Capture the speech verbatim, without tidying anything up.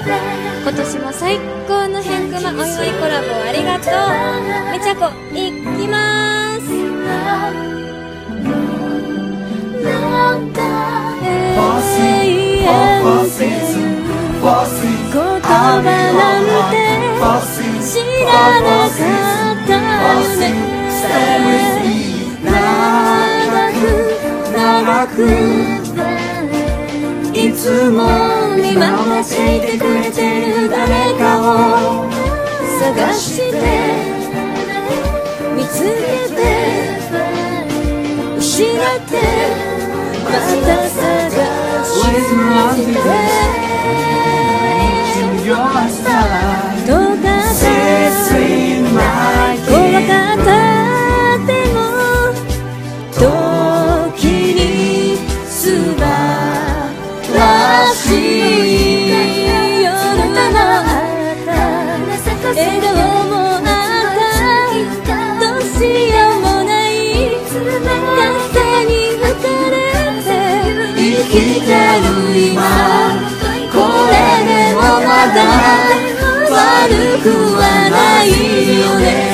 今年も最高の変熊お祝いコラボありがとう。めちゃこいきまーす。言葉なんて知らなかったよね。長く長くいつも見守っていてくれてる誰かを探して見つけて失ってまた探してどうか怖かったでも時に素晴らしい夜のあった笑顔もあったどうしようもない風に吹かれて生きてる今これでもまだ悪くはないよね。